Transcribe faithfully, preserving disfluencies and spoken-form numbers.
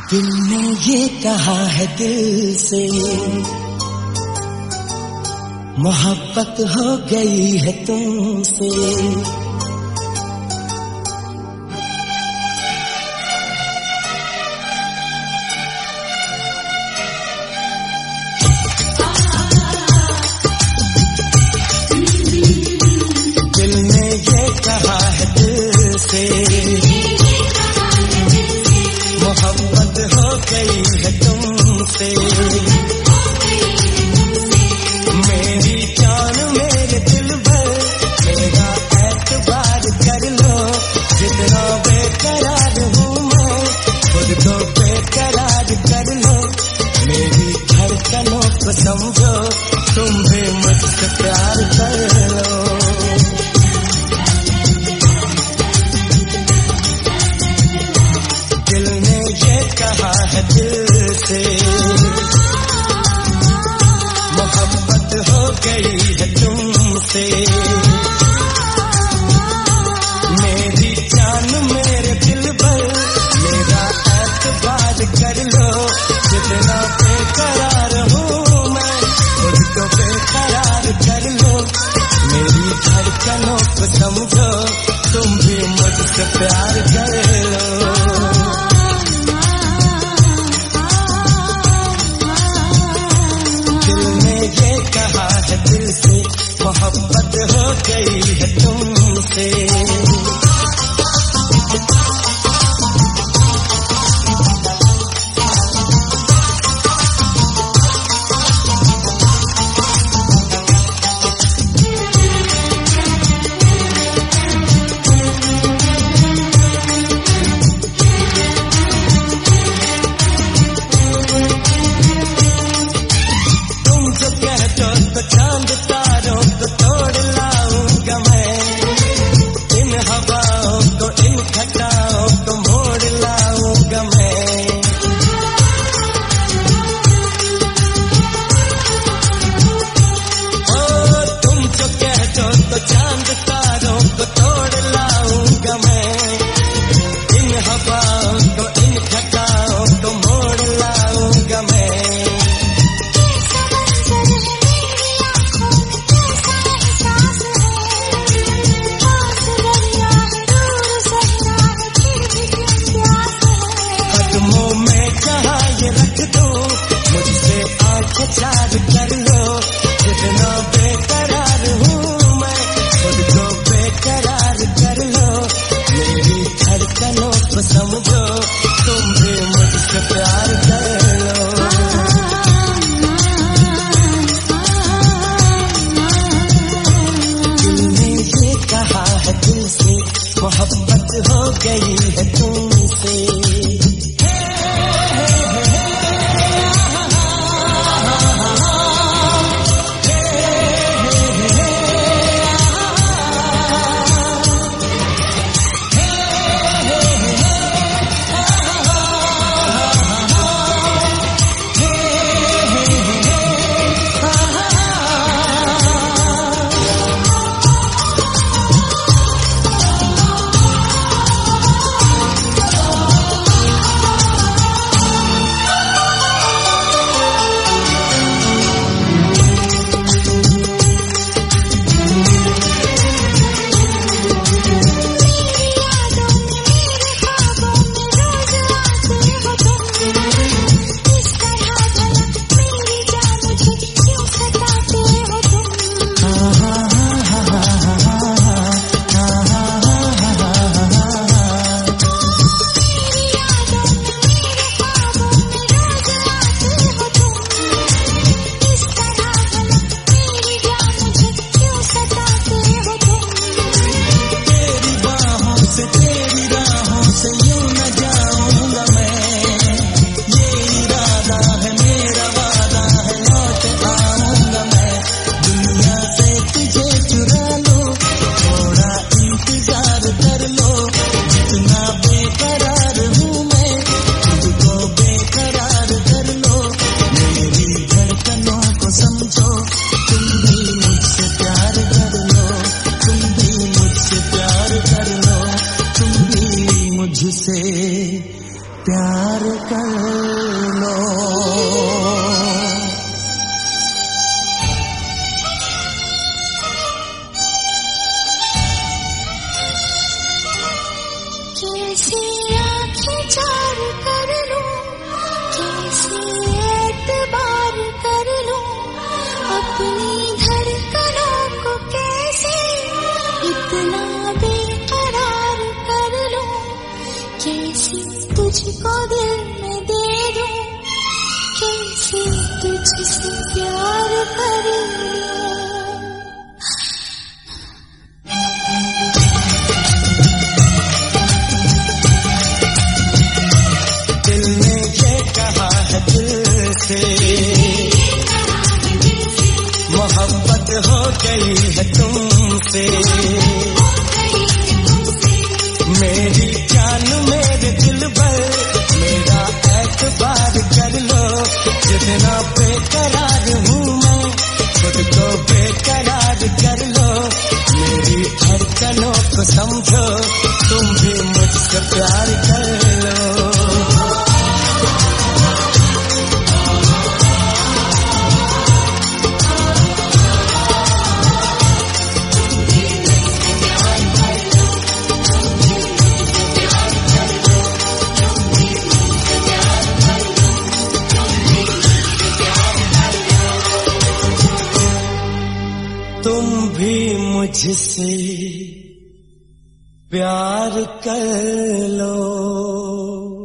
दिल ने ये कहा है दिल से, मोहब्बत हो गई है तुमसे। दिल ने ये कहा है दिल से, मोहब्बत हो गई है तुमसे। मेरी जान मेरे दिल भर, मेरा एतबार कर लो। जितना बेकरार हूँ मैं, खुद को बेकरार कर लो। मेरी धड़कनों को समझो, तुम भी मुझसे प्यार कर लो। दिल ने ये कहा है दिल से, मोहब्बत हो गई है तुमसे। मेरी जान मेरे दिल भर, मेरा एतबार कर लो। जितना बेकरार हूँ मैं, खुद को बेकरार कर लो। मेरी धड़कनों को समझो, तुम भी मुझसे प्यार कर लो। ये कहा है दिल से, मोहब्बत हो गई है तुमसे। तुझको दिल में दे दूं, कैसे तुझसे प्यार कर लूं। दिल ने ये कहा है दिल से, मोहब्बत हो गई है तुमसे। मेरी जान मेरे दिल भर, मेरा एतबार कर लो। जितना बेकरार हूँ मैं, खुद को बेकरार कर लो। मेरी धड़कनों को समझो, तुम भी मुझसे प्यार कर लो। तुम भी मुझसे प्यार कर लो।